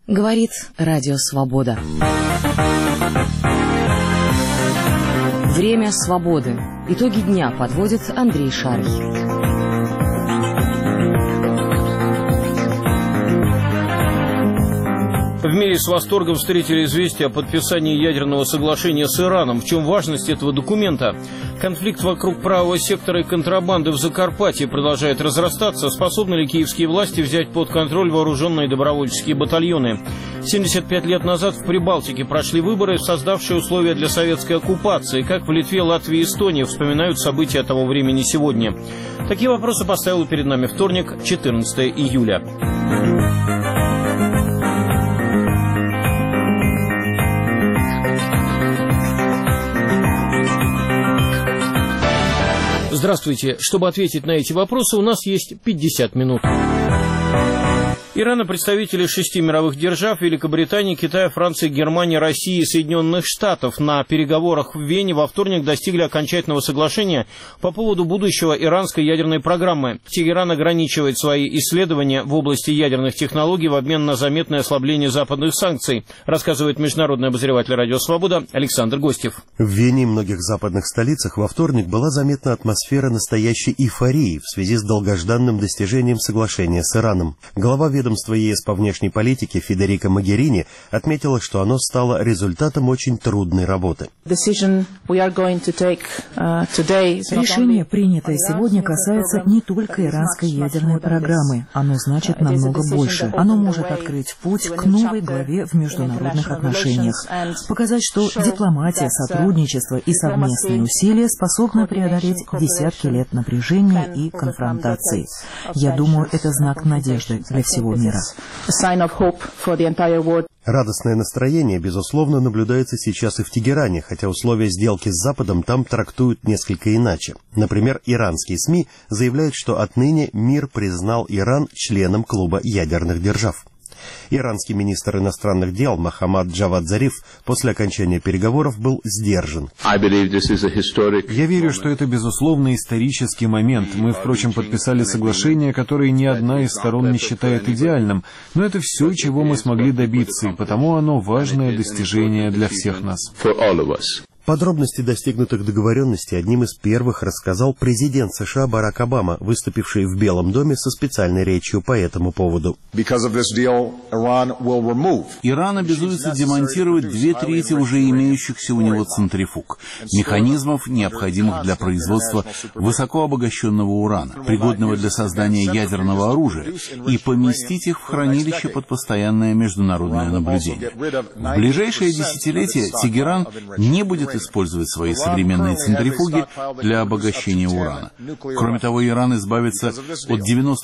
Говорит Радио Свобода. Время свободы. Итоги дня подводит Андрей Шарий. В мире с восторгом встретили известие о подписании ядерного соглашения с Ираном. В чем важность этого документа? Конфликт вокруг правого сектора и контрабанды в Закарпатье продолжает разрастаться. Способны ли киевские власти взять под контроль вооруженные добровольческие батальоны? 75 лет назад в Прибалтике прошли выборы, создавшие условия для советской оккупации. Как в Литве, Латвии и Эстонии вспоминают события того времени сегодня? Такие вопросы поставил перед нами вторник, 14 июля. Здравствуйте. Чтобы ответить на эти вопросы, у нас есть 50 минут. Иран и представители 6 мировых держав – Великобритании, Китая, Франции, Германии, России и Соединенных Штатов на переговорах в Вене во вторник достигли окончательного соглашения по поводу будущего иранской ядерной программы. Тегеран ограничивает свои исследования в области ядерных технологий в обмен на заметное ослабление западных санкций, рассказывает международный обозреватель Радио Свобода Александр Гостев. В Вене и многих западных столицах во вторник была заметна атмосфера настоящей эйфории в связи с долгожданным достижением соглашения с Ираном. Глава ведомства ЕС по внешней политике Федерико Могерини отметила, что оно стало результатом очень трудной работы. Решение, принятое сегодня, касается не только иранской ядерной программы. Оно значит намного больше. Оно может открыть путь к новой главе в международных отношениях. Показать, что дипломатия, сотрудничество и совместные усилия способны преодолеть десятки лет напряжения и конфронтаций. Я думаю, это знак надежды для всего мира. Радостное настроение, безусловно, наблюдается сейчас и в Тегеране, хотя условия сделки с Западом там трактуют несколько иначе. Например, иранские СМИ заявляют, что отныне мир признал Иран членом клуба ядерных держав. Иранский министр иностранных дел Мохаммад Джавад Зариф после окончания переговоров был сдержан. Я верю, что это, безусловно, исторический момент. Мы, впрочем, подписали соглашение, которое ни одна из сторон не считает идеальным, но это все, чего мы смогли добиться, и потому оно важное достижение для всех нас. Подробности достигнутых договоренностей одним из первых рассказал президент США Барак Обама, выступивший в Белом доме со специальной речью по этому поводу. Иран обязуется демонтировать 2/3 уже имеющихся у него центрифуг, механизмов, необходимых для производства высокообогащенного урана, пригодного для создания ядерного оружия, и поместить их в хранилище под постоянное международное наблюдение. В ближайшее десятилетие Тегеран не будет использовать свои современные центрифуги для обогащения урана. Кроме того, Иран избавится от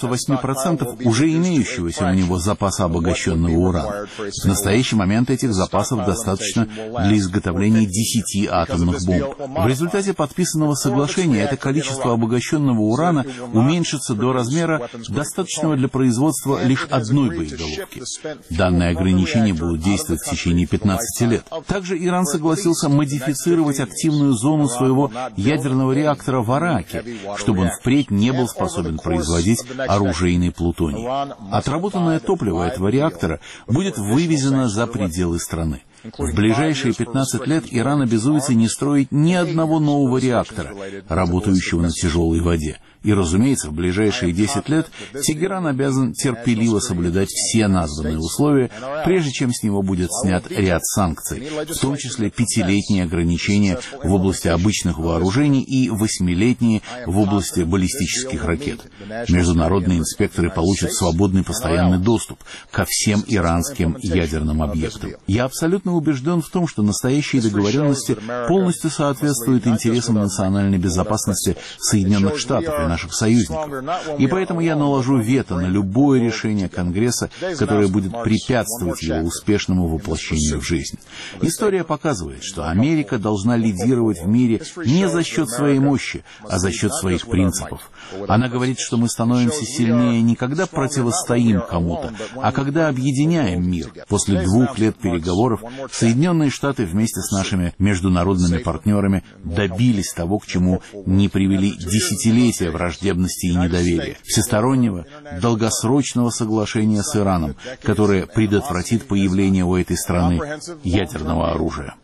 98% уже имеющегося у него запаса обогащенного урана. В настоящий момент этих запасов достаточно для изготовления 10 атомных бомб. В результате подписанного соглашения это количество обогащенного урана уменьшится до размера, достаточного для производства лишь одной боеголовки. Данные ограничения будут действовать в течение 15 лет. Также Иран согласился модифицировать активную зону своего ядерного реактора в Араке, чтобы он впредь не был способен производить оружейный плутоний. Отработанное топливо этого реактора будет вывезено за пределы страны. В ближайшие 15 лет Иран обязуется не строить ни одного нового реактора, работающего на тяжелой воде. И, разумеется, в ближайшие 10 лет Тегеран обязан терпеливо соблюдать все названные условия, прежде чем с него будет снят ряд санкций, в том числе 5-летние ограничения в области обычных вооружений и 8-летние в области баллистических ракет. Международные инспекторы получат свободный постоянный доступ ко всем иранским ядерным объектам. Я абсолютно убежден в том, что настоящие договоренности полностью соответствуют интересам национальной безопасности Соединенных Штатов и наших союзников. И поэтому я наложу вето на любое решение Конгресса, которое будет препятствовать его успешному воплощению в жизнь. История показывает, что Америка должна лидировать в мире не за счет своей мощи, а за счет своих принципов. Она говорит, что мы становимся сильнее не когда противостоим кому-то, а когда объединяем мир. После 2 лет переговоров Соединенные Штаты вместе с нашими международными партнерами добились того, к чему не привели десятилетия враждебности и недоверия. Всестороннего, долгосрочного соглашения с Ираном, которое предотвратит появление у этой страны ядерного оружия.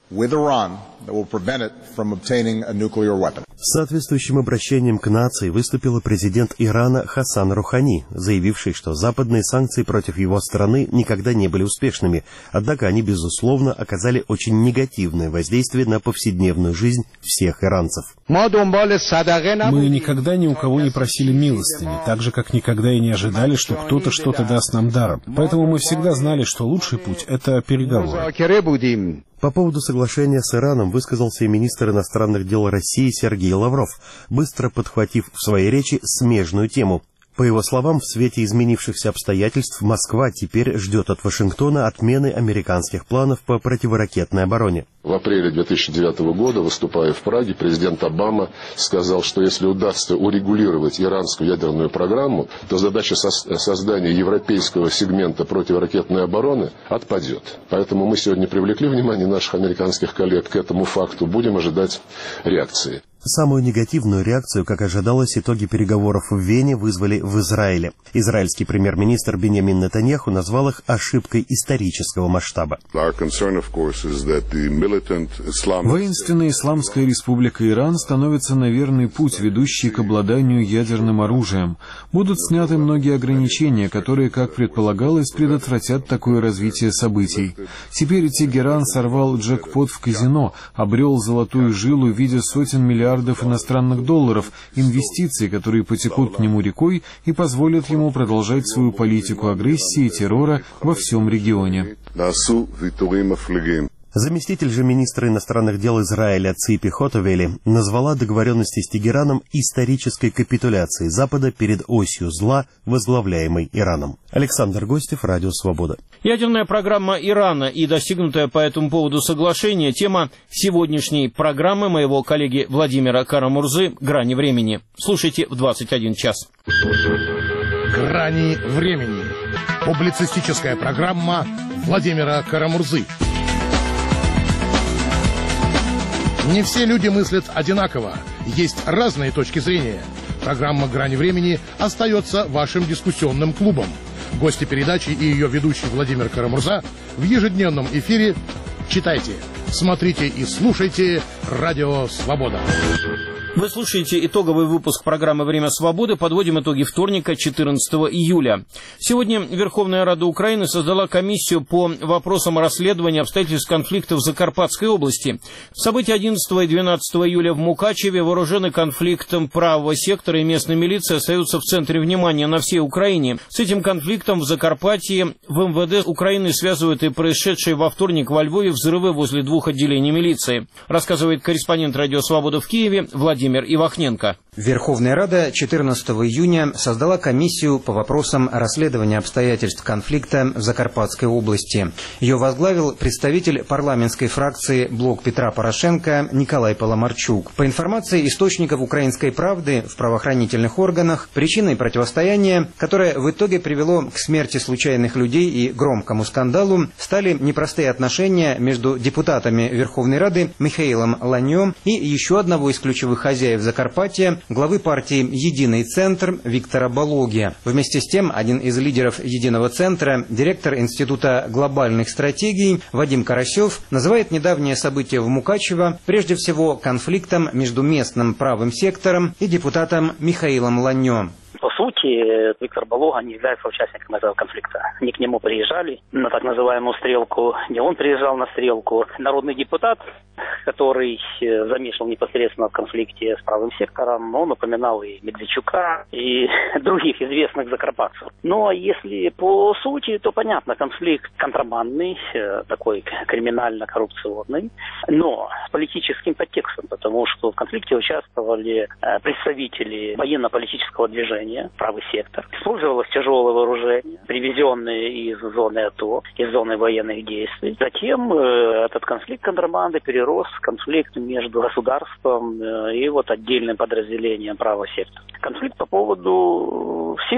С соответствующим обращением к нации выступил президент Ирана Хасан Рухани, заявивший, что западные санкции против его страны никогда не были успешными, однако они, безусловно, оказали очень негативное воздействие на повседневную жизнь всех иранцев. Мы никогда ни у кого не просили милостыни, так же, как никогда и не ожидали, что кто-то что-то даст нам даром. Поэтому мы всегда знали, что лучший путь — это переговоры. По поводу соглашения с Ираном высказался и министр иностранных дел России Сергей Лавров, быстро подхватив в своей речи смежную тему. По его словам, в свете изменившихся обстоятельств Москва теперь ждет от Вашингтона отмены американских планов по противоракетной обороне. В апреле 2009 года, выступая в Праге, президент Обама сказал, что если удастся урегулировать иранскую ядерную программу, то задача создания европейского сегмента противоракетной обороны отпадет. Поэтому мы сегодня привлекли внимание наших американских коллег к этому факту. Будем ожидать реакции. Самую негативную реакцию, как ожидалось, итоги переговоров в Вене вызвали в Израиле. Израильский премьер-министр Биньямин Нетаньяху назвал их ошибкой исторического масштаба. Воинственная Исламская Республика Иран становится на верный путь, ведущий к обладанию ядерным оружием. Будут сняты многие ограничения, которые, как предполагалось, предотвратят такое развитие событий. Теперь Тегеран сорвал джекпот в казино, обрел золотую жилу в виде сотен миллиардов иностранных долларов, инвестиций, которые потекут к нему рекой и позволят ему продолжать свою политику агрессии и террора во всем регионе. Заместитель же министра иностранных дел Израиля Ципи Хотовели назвала договоренности с Тегераном исторической капитуляцией Запада перед осью зла, возглавляемой Ираном. Александр Гостев, Радио Свобода. Ядерная программа Ирана и достигнутое по этому поводу соглашение — тема сегодняшней программы моего коллеги Владимира Карамурзы «Грани времени». Слушайте в 21 час. «Грани времени». Публицистическая программа Владимира Карамурзы. Не все люди мыслят одинаково. Есть разные точки зрения. Программа «Грани времени» остается вашим дискуссионным клубом. Гости передачи и ее ведущий Владимир Карамурза в ежедневном эфире. Читайте, смотрите и слушайте «Радио Свобода». Вы слушаете итоговый выпуск программы «Время свободы». Подводим итоги вторника, 14 июля. Сегодня Верховная Рада Украины создала комиссию по вопросам расследования обстоятельств конфликта в Закарпатской области. События 11 и 12 июля в Мукачеве, вооруженный конфликтом правого сектора и местной милиции остаются в центре внимания на всей Украине. С этим конфликтом в Закарпатье в МВД Украины связывают и происшедшие во вторник во Львове взрывы возле двух отделений милиции. Рассказывает корреспондент «Радио Свобода» в Киеве Владимир Ивахненко. Верховная Рада 14 июня создала комиссию по вопросам расследования обстоятельств конфликта в Закарпатской области. Ее возглавил представитель парламентской фракции «Блок Петра Порошенко» Николай Паламарчук. По информации источников «Украинской правды», в правоохранительных органах причиной противостояния, которое в итоге привело к смерти случайных людей и громкому скандалу, стали непростые отношения между депутатами Верховной Рады Михаилом Ланьо и еще одного из ключевых хозяев Закарпатья, главы партии «Единый центр» Виктора Балоги. Вместе с тем, один из лидеров «Единого центра», директор Института глобальных стратегий Вадим Карасев, называет недавнее событие в Мукачево прежде всего конфликтом между местным правым сектором и депутатом Михаилом Ланьо. По сути, Виктор Балога не является участником этого конфликта. Не к нему приезжали на так называемую стрелку, не он приезжал на стрелку. Народный депутат, который замешан непосредственно в конфликте с правым сектором, он упоминал и Медведчука, и других известных закарпатцев. Но если по сути, то понятно, конфликт контрабандный, такой криминально-коррупционный, но с политическим подтекстом, потому что в конфликте участвовали представители военно-политического движения, правый сектор. Использовалось тяжелое вооружение, привезенное из зоны АТО, из зоны военных действий. Затем этот конфликт контрабанды перерос в конфликт между государством и вот отдельным подразделением правого сектора. Конфликт по поводу силы.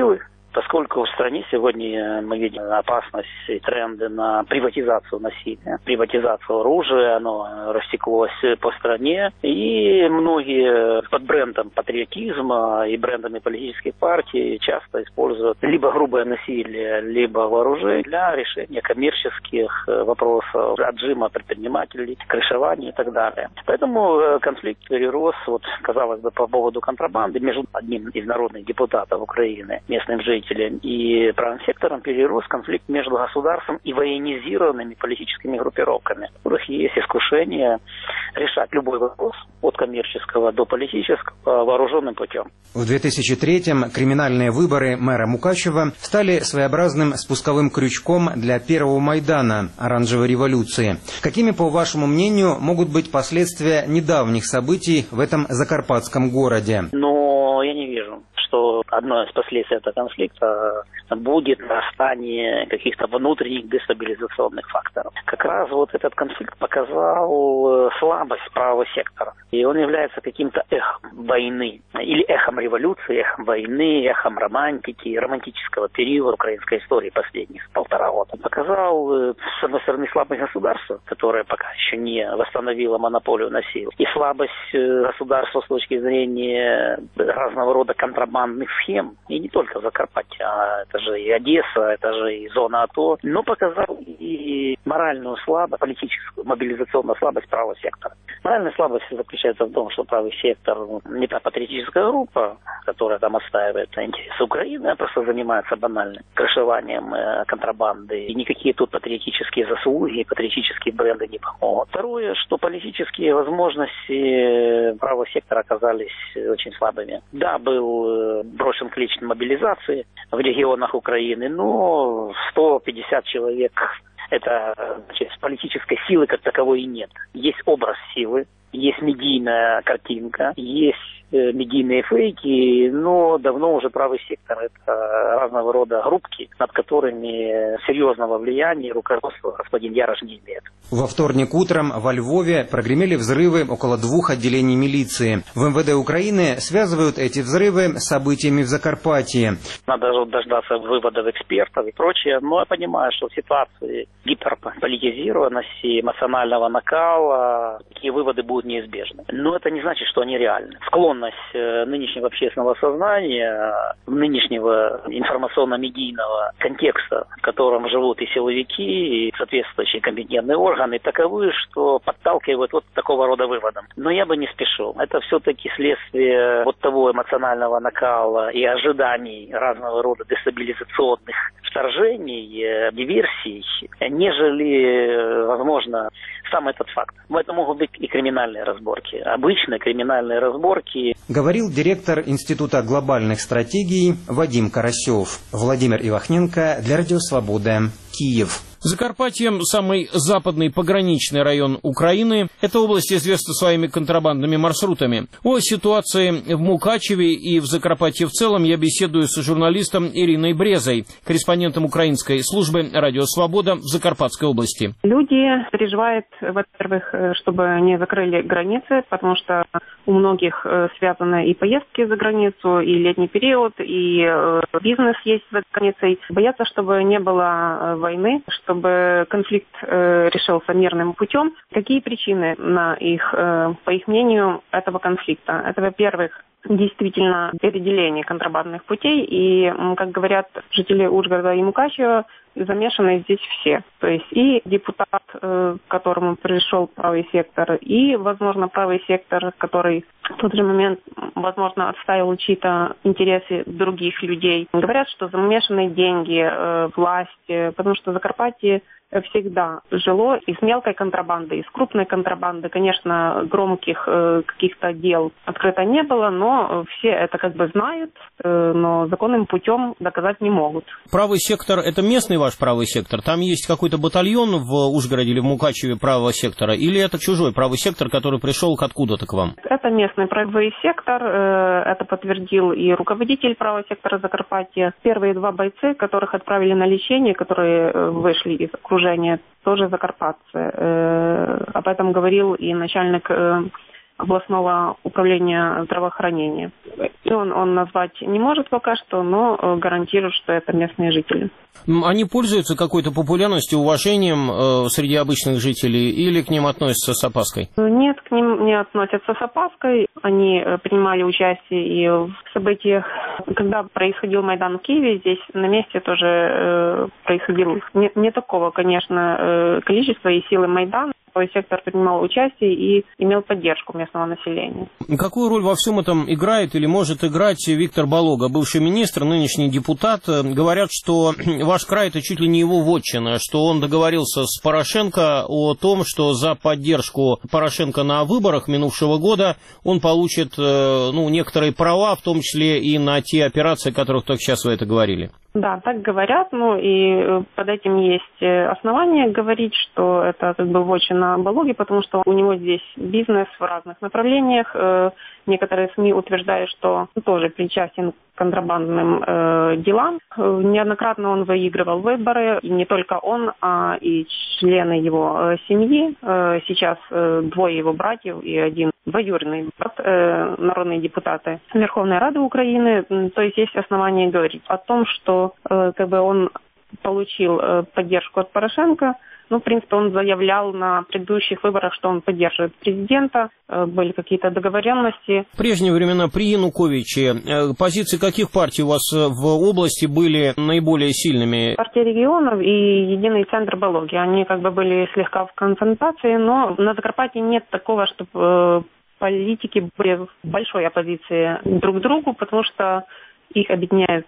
Поскольку в стране сегодня мы видим опасность и тренды на приватизацию насилия, приватизацию оружия, оно растеклось по стране, и многие под брендом патриотизма и брендами политических партий часто используют либо грубое насилие, либо вооружение для решения коммерческих вопросов, отжима предпринимателей, крышевания и так далее. Поэтому конфликт перерос, вот, казалось бы, по поводу контрабанды между одним из народных депутатов Украины, местным жителем, и правым сектором перерос конфликт между государством и военизированными политическими группировками, у которых есть искушение решать любой вопрос от коммерческого до политического вооруженным путем. В 2003-м криминальные выборы мэра Мукачева стали своеобразным спусковым крючком для первого Майдана оранжевой революции. Какими, по вашему мнению, могут быть последствия недавних событий в этом закарпатском городе? Но я не вижу, что одно из последствий этого конфликта будет нарастание каких-то внутренних дестабилизационных факторов. Как раз вот этот конфликт показал слабость правого сектора. И он является каким-то эхом войны. Или эхом революции, эхом войны, эхом романтики, романтического периода украинской истории последних 1,5 года. Он показал, с одной стороны, слабость государства, которое пока еще не восстановило монополию на силу, и слабость государства с точки зрения разного рода контрабандных схем. И не только Закарпатье, а это же и Одесса, это же и зона АТО. Но показал и моральную слабость, политическую, мобилизационную слабость правого сектора. Моральная слабость заключается в том, что правый сектор не та патриотическая группа, которая там отстаивает интересы Украины, а просто занимается банальным крышеванием контрабанды. И никакие тут патриотические заслуги, патриотические бренды не помогут. Второе, что политические возможности правого сектора оказались очень слабыми. Да, был брошен клич мобилизации в регионах Украины, но 150 человек — это, значит, политической силы как таковой и нет. Есть образ силы, есть медийная картинка, есть медийные фейки, но давно уже правый сектор — это разного рода группки, над которыми серьезного влияния руководство господин Ярош не имеет. Во вторник утром во Львове прогремели взрывы около 2 отделений милиции. В МВД Украины связывают эти взрывы с событиями в Закарпатье. Надо дождаться выводов экспертов и прочее, но я понимаю, что в ситуации гиперполитизированности, эмоционального накала такие выводы будут неизбежны. Но это не значит, что они реальны. Склонность нынешнего общественного сознания, нынешнего информационно-медийного контекста, в котором живут и силовики, и соответствующие компетентные органы, таковы, что подталкивают вот такого рода выводам. Но я бы не спешил. Это все-таки следствие вот того эмоционального накала и ожиданий разного рода дестабилизационных вторжений, диверсий, нежели, возможно, сам этот факт. Это могут быть и криминальные разборки. Обычные криминальные разборки. Говорил директор Института глобальных стратегий Вадим Карасев. Владимир Ивахненко для Радио Свобода, Киев. Закарпатье – самый западный пограничный район Украины. Эта область известна своими контрабандными маршрутами. О ситуации в Мукачеве и в Закарпатье в целом я беседую с журналистом Ириной Брезой, корреспондентом украинской службы «Радио Свобода» в Закарпатской области. Люди переживают, во-первых, чтобы не закрыли границы, потому что у многих связаны и поездки за границу, и летний период, и бизнес есть за границей. Боятся, чтобы не было войны, чтобы конфликт решился мирным путем. Какие причины, по их мнению, этого конфликта? Это, во-первых, действительно переделение контрабандных путей. И, как говорят жители Ужгорода и Мукачева, замешаны здесь все. То есть и депутат, к которому пришел правый сектор, и, возможно, правый сектор, который в тот же момент, возможно, отставил чьи-то интересы других людей. Говорят, что замешаны деньги, власть, потому что Закарпатье всегда жило из мелкой контрабанды, из крупной контрабанды. Конечно, громких каких-то дел открыто не было, но все это как бы знают, но законным путем доказать не могут. Правый сектор – это местный ваш правый сектор? Там есть какой-то батальон в Ужгороде или в Мукачеве правого сектора? Или это чужой правый сектор, который пришел откуда-то к вам? Это местный правый сектор. Это подтвердил и руководитель правого сектора Закарпатья. Первые 2 бойцы, которых отправили на лечение, которые вышли из окружения, тоже закарпатцы. Об этом говорил и начальник областного управления здравоохранения. Он назвать не может пока что, но гарантирует, что это местные жители. Они пользуются какой-то популярностью, уважением среди обычных жителей или к ним относятся с опаской? Нет, к ним не относятся с опаской. Они принимали участие и в событиях, когда происходил Майдан в Киеве, здесь на месте тоже происходило не такого, конечно, количества и силы Майдана. Правый сектор принимал участие и имел поддержку местного населения. Какую роль во всем этом играет или может играть Виктор Болога, бывший министр, нынешний депутат? Говорят, что ваш край – это чуть ли не его вотчина, что он договорился с Порошенко о том, что за поддержку Порошенко на выборах минувшего года он получит некоторые права, в том числе и на те операции, о которых только сейчас вы это говорили. Да, так говорят, и под этим есть основания говорить, что это как бы вотчина Бологи, потому что у него здесь бизнес в разных направлениях. Некоторые СМИ утверждают, что он тоже причастен к контрабандным делам. Неоднократно он выигрывал выборы, и не только он, а и члены его семьи. Сейчас двое его братьев и один двоюродный брат, народные депутаты Верховной Рады Украины. То есть есть основания говорить о том, что он получил поддержку от Порошенко. В принципе, он заявлял на предыдущих выборах, что он поддерживает президента, были какие-то договоренности. В прежние времена при Януковиче позиции каких партий у вас в области были наиболее сильными? Партия регионов и Единый центр Бологи. Они были слегка в конфронтации, но на Закарпатье нет такого, чтобы политики были в большой оппозиции друг к другу, потому что их объединяют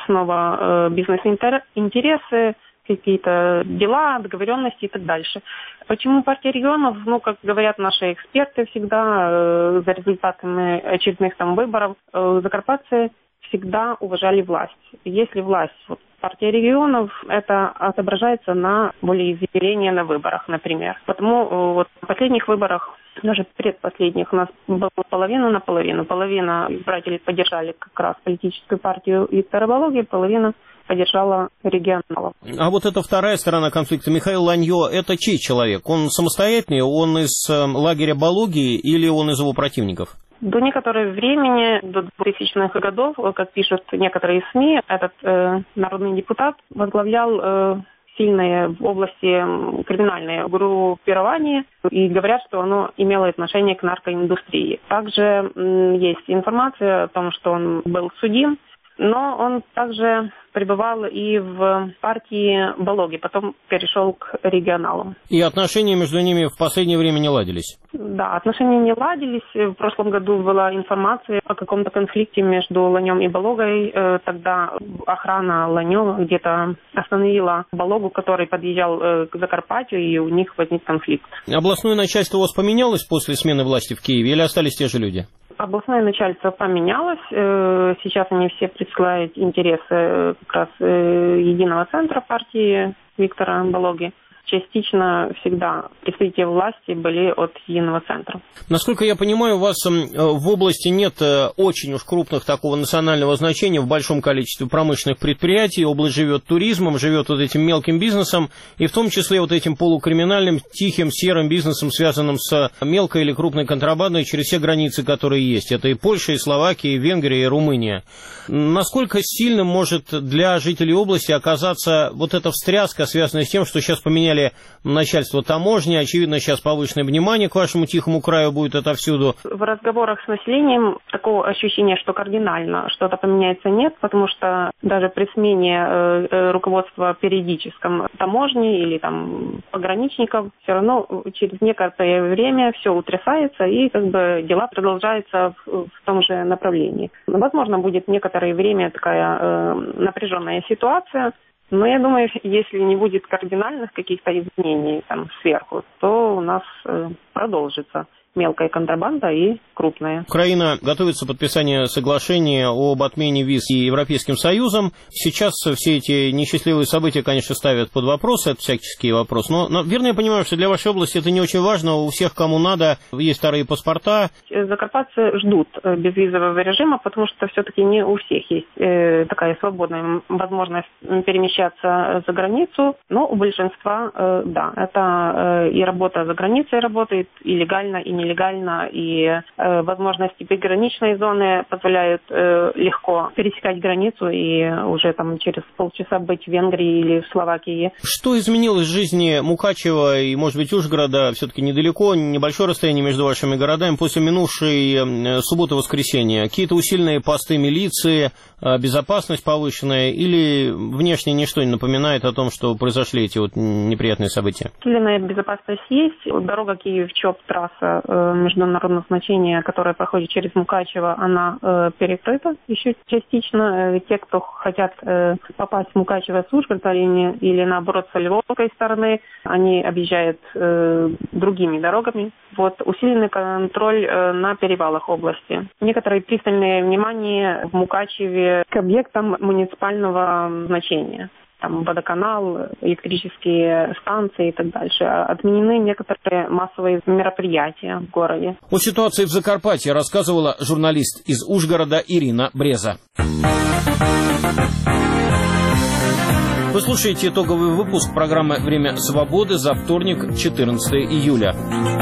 снова бизнес-интересы, какие-то дела, договоренности и так дальше. Почему партия регионов? Как говорят наши эксперты всегда, за результатами очередных выборов, закарпатцы всегда уважали власть. Если власть, партия регионов, это отображается на волеизъявлении на выборах, например. Потому в последних выборах, даже предпоследних, у нас было половина на половину. Половина избирателей поддержали как раз политическую партию Виктора Бологи, половина поддержала регионалов. А эта вторая сторона конфликта, Михаил Ланьо, это чей человек? Он самостоятельный, он из лагеря Бологи или он из его противников? До некоторого времени, до 2000-х годов, как пишут некоторые СМИ, этот народный депутат возглавлял сильные в области криминальные группирования и говорят, что оно имело отношение к наркоиндустрии. Также есть информация о том, что он был судим, но он также пребывал и в партии Бологи, потом перешел к регионалам. И отношения между ними в последнее время не ладились? Да, отношения не ладились. В прошлом году была информация о каком-то конфликте между Ланьем и Бологой. Тогда охрана Ланьо где-то остановила Бологу, который подъезжал к Закарпатью, и у них возник конфликт. Областное начальство у вас поменялось после смены власти в Киеве или остались те же люди? Областное начальство поменялось. Сейчас они все представляют интересы как раз Единого центра партии Виктора Бологи. Частично всегда представители власти были от Единого центра. Насколько я понимаю, у вас в области нет очень уж крупных такого национального значения в большом количестве промышленных предприятий. Область живет туризмом, живет этим мелким бизнесом, и в том числе этим полукриминальным, тихим, серым бизнесом, связанным с мелкой или крупной контрабандой через все границы, которые есть. Это и Польша, и Словакия, и Венгрия, и Румыния. Насколько сильным может для жителей области оказаться эта встряска, связанная с тем, что сейчас поменяли начальство таможни, очевидно, сейчас повышенное внимание к вашему тихому краю будет отовсюду. В разговорах с населением такого ощущения, что кардинально что-то поменяется, нет, потому что даже при смене руководства периодическом таможни или пограничников, все равно через некоторое время все утрясается и дела продолжаются в том же направлении. Возможно, будет некоторое время такая напряженная ситуация. Но я думаю, если не будет кардинальных каких-то изменений сверху, то у нас продолжится мелкая контрабанда и крупная. Украина готовится к подписанию соглашения об отмене виз и Европейским Союзом. Сейчас все эти несчастливые события, конечно, ставят под вопрос, это всяческий вопрос. Но верно я понимаю, что для вашей области это не очень важно. У всех, кому надо, есть вторые паспорта. Закарпатцы ждут безвизового режима, потому что все-таки не у всех есть такая свободная возможность перемещаться за границу. Но у большинства, да, это и работа за границей работает, и легально, и нелегально. нелегально, и возможности приграничной зоны позволяют легко пересекать границу и уже там через полчаса быть в Венгрии или в Словакии. Что изменилось в жизни Мукачева и, может быть, Ужгорода? Все-таки недалеко, небольшое расстояние между вашими городами после минувшей субботы-воскресенья. Какие-то усиленные посты милиции, безопасность повышенная, или внешне ничто не напоминает о том, что произошли эти вот неприятные события? Усиленная безопасность есть. Дорога Киев-Чоп, трасса международного значения, которая проходит через Мукачево, она перекрыта еще частично. Те, кто хотят попасть в Мукачево с Ужгорода или наоборот с Львовской стороны, они объезжают другими дорогами. Вот усиленный контроль на перевалах области. Некоторые пристальное внимание в Мукачеве к объектам муниципального значения. Там водоканал, электрические станции и так дальше. Отменены некоторые массовые мероприятия в городе. О ситуации в Закарпатье рассказывала журналист из Ужгорода Ирина Бреза. Вы слушаете итоговый выпуск программы «Время свободы» за вторник, 14 июля.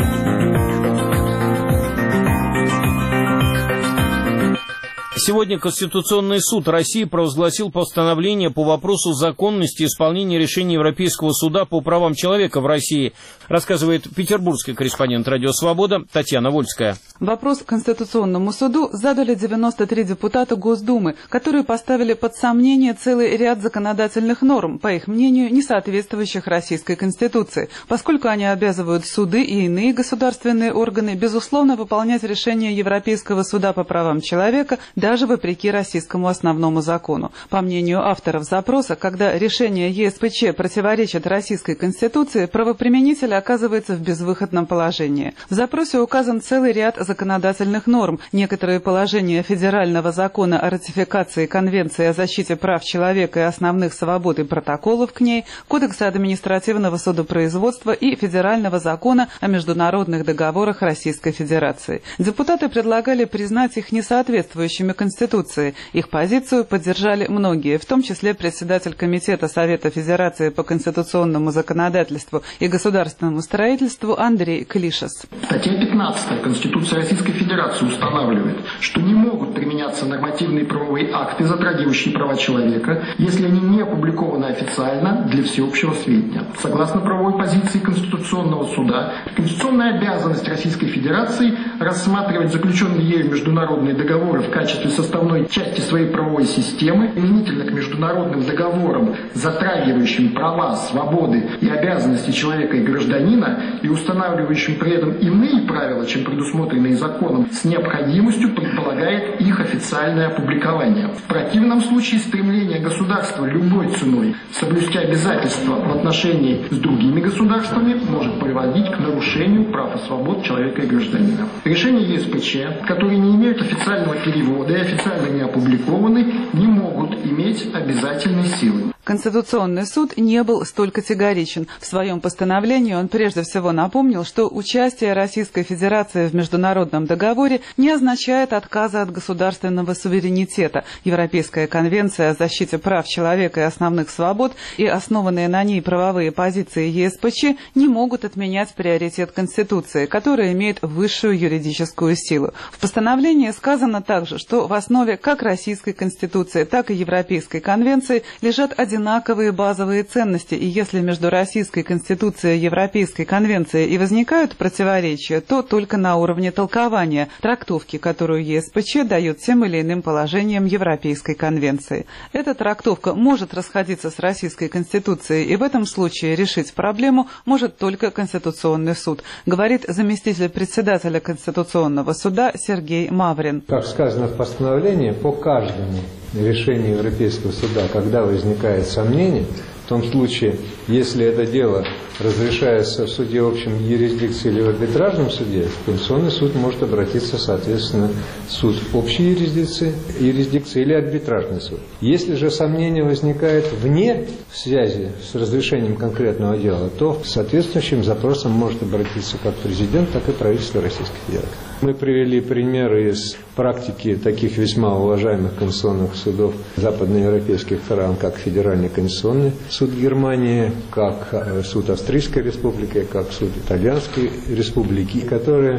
Сегодня Конституционный суд России провозгласил постановление по вопросу законности исполнения решений Европейского суда по правам человека в России, рассказывает петербургский корреспондент «Радио Свобода» Татьяна Вольская. Вопрос Конституционному суду задали 93 депутата Госдумы, которые поставили под сомнение целый ряд законодательных норм, по их мнению, не соответствующих Российской Конституции, поскольку они обязывают суды и иные государственные органы, безусловно, выполнять решения Европейского суда по правам человека, даже вопреки российскому основному закону. По мнению авторов запроса, когда решение ЕСПЧ противоречит Российской Конституции, правоприменитель оказывается в безвыходном положении. В запросе указан целый ряд законодательных норм. Некоторые положения федерального закона о ратификации Конвенции о защите прав человека и основных свобод и протоколов к ней, Кодекса административного судопроизводства и федерального закона о международных договорах Российской Федерации. Депутаты предлагали признать их несоответствующими Конституции. Их позицию поддержали многие, в том числе председатель Комитета Совета Федерации по конституционному законодательству и государственному строительству Андрей Клишес. Статья 15 Конституции Российской Федерации устанавливает, что не могут применяться нормативные правовые акты, затрагивающие права человека, если они не опубликованы официально для всеобщего сведения. Согласно правовой позиции Конституционного суда, конституционная обязанность Российской Федерации рассматривать заключенные ею международные договоры в качестве составной части своей правовой системы, применительно к международным договорам, затрагивающим права, свободы и обязанности человека и гражданина, и устанавливающим при этом иные правила, чем предусмотренные законом, с необходимостью предполагает их официальное опубликование. В противном случае стремление государства любой ценой соблюсти обязательства в отношении с другими государствами может приводить к нарушению прав и свобод человека и гражданина. Решения ЕСПЧ, которые не имеют официального перевода и официально не опубликованы, не могут иметь обязательной силы. Конституционный суд не был столь категоричен. В своем постановлении он прежде всего напомнил, что участие Российской Федерации в международном договоре не означает отказа от государственного суверенитета. Европейская конвенция о защите прав человека и основных свобод и основанные на ней правовые позиции ЕСПЧ не могут отменять приоритет Конституции, которая имеет высшую юридическую силу. В постановлении сказано также, что в основе как Российской Конституции, так и Европейской конвенции лежат одинаковые базовые ценности, и если между Российской Конституцией и Европейской конвенцией и возникают противоречия, то только на уровне толкования, трактовки, которую ЕСПЧ дает тем или иным положениям Европейской конвенции. Эта трактовка может расходиться с Российской Конституцией, и в этом случае решить проблему может только Конституционный суд, говорит заместитель председателя Конституционного суда Сергей Маврин. Как сказано в постановлении, по каждому решению Европейского суда, когда возникает сомнение, в том случае, если это дело разрешается в суде общем юрисдикции или в арбитражном суде, Конституционный суд может обратиться, соответственно, в суд общей юрисдикции или арбитражный суд. Если же сомнение возникает вне связи с разрешением конкретного дела, то соответствующим запросом может обратиться как президент, так и правительство Российской Федерации. Мы привели примеры из практики таких весьма уважаемых конституционных судов западноевропейских стран, как Федеральный конституционный суд Германии, как суд Австрийской Республики, как суд Итальянской Республики, которые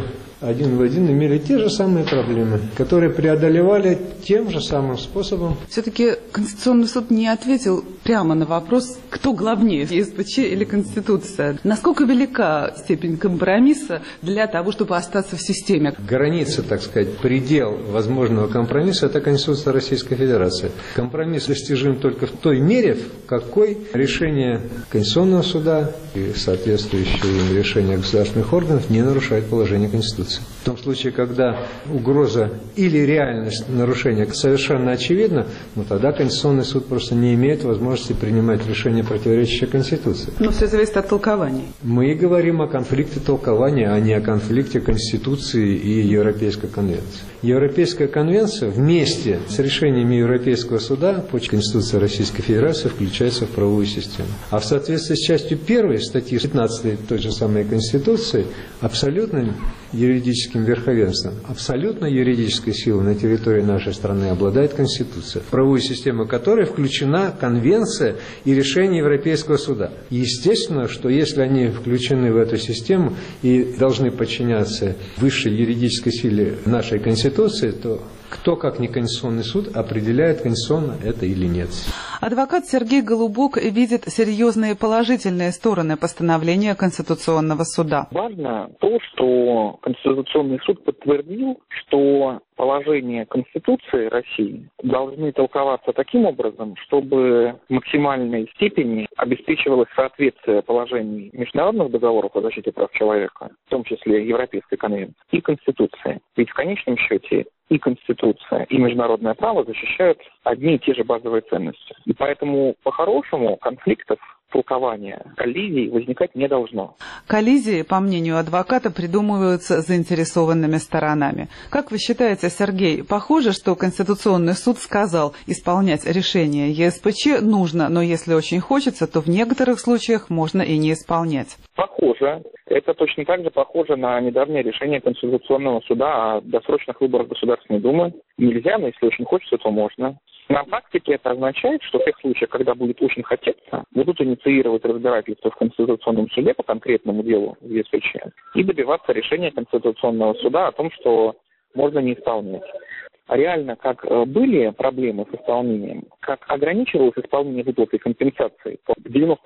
один в один имели те же самые проблемы, которые преодолевали тем же самым способом. Все-таки Конституционный суд не ответил прямо на вопрос, кто главнее, ЕСПЧ или Конституция. Насколько велика степень компромисса для того, чтобы остаться в системе? Граница, так сказать, предел возможного компромисса – это Конституция Российской Федерации. Компромисс достижим только в той мере, в какой решение Конституционного суда и соответствующие им решения государственных органов не нарушают положение Конституции. В том случае, когда угроза или реальность нарушения совершенно очевидна, тогда Конституционный суд просто не имеет возможности принимать решения, противоречащие Конституции. Но все зависит от толкований. Мы говорим о конфликте толкования, а не о конфликте Конституции и Европейской конвенции. Европейская конвенция вместе с решениями Европейского суда по Конституции Российской Федерации включается в правовую систему. А в соответствии с частью 1 статьи 15 той же самой Конституции абсолютным юридическим верховенством, абсолютно юридической силой на территории нашей страны обладает Конституция, в правовую систему которой включена Конвенция и решение Европейского суда. Естественно, что если они включены в эту систему и должны подчиняться высшей юридической силе нашей Конституции, то кто, как не Конституционный суд, определяет, конституционно это или нет. Адвокат Сергей Голубок видит серьезные положительные стороны постановления Конституционного суда. Важно то, что Конституционный суд подтвердил, что положения Конституции России должны толковаться таким образом, чтобы в максимальной степени обеспечивалось соответствие положений международных договоров о защите прав человека, в том числе Европейской конвенции, и Конституции. Ведь в конечном счете и Конституция, и международное право защищают одни и те же базовые ценности. И поэтому, по-хорошему, конфликтов, толкования, коллизий возникать не должно. Коллизии, по мнению адвоката, придумываются заинтересованными сторонами. Как вы считаете, Сергей, похоже, что Конституционный суд сказал, исполнять решение ЕСПЧ нужно, но если очень хочется, то в некоторых случаях можно и не исполнять? Похоже. Это точно так же похоже на недавнее решение Конституционного суда о досрочных выборах Государственной Думы. Нельзя, но если очень хочется, то можно. На практике это означает, что в тех случаях, когда будет очень хотеться, будут инициировать разбирательство в Конституционном суде по конкретному делу в ЕСПЧ и добиваться решения Конституционного суда о том, что можно не исполнять. А реально, как были проблемы с исполнением, как ограничивалось исполнение выплаты компенсации по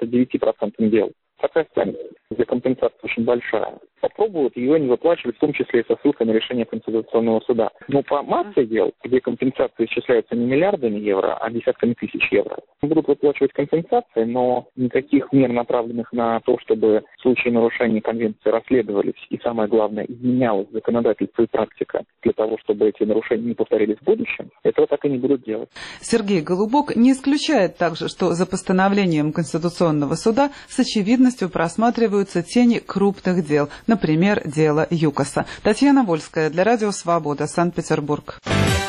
99% дел, так и останется, где компенсация очень большая. Попробуют ее не выплачивать, в том числе и со ссылкой на решение Конституционного суда. Но по массе дел, где компенсации исчисляются не миллиардами евро, а десятками тысяч евро, будут выплачивать компенсации, но никаких мер, направленных на то, чтобы в случае нарушения конвенции расследовались и, самое главное, изменялось законодательство и практика для того, чтобы эти нарушения не повторились в будущем, этого так и не будут делать. Сергей Голубок не исключает также, что за постановлением Конституционного суда с очевидностью просматриваются тени крупных дел, например, дело ЮКОСа. Татьяна Вольская для Радио Свобода, Санкт-Петербург.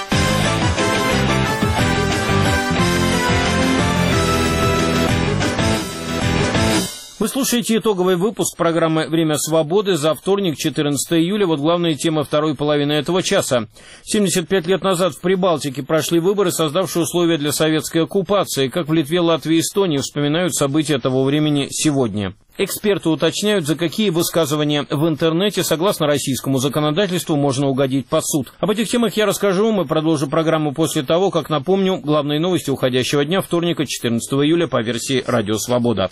Вы слушаете итоговый выпуск программы «Время свободы» за вторник, 14 июля. Вот главные темы второй половины этого часа. 75 лет назад в Прибалтике прошли выборы, создавшие условия для советской оккупации. Как в Литве, Латвии и Эстонии вспоминают события того времени сегодня. Эксперты уточняют, за какие высказывания в интернете, согласно российскому законодательству, можно угодить под суд. Об этих темах я расскажу вам и продолжу программу после того, как напомню главные новости уходящего дня, вторника, 14 июля, по версии «Радио Свобода».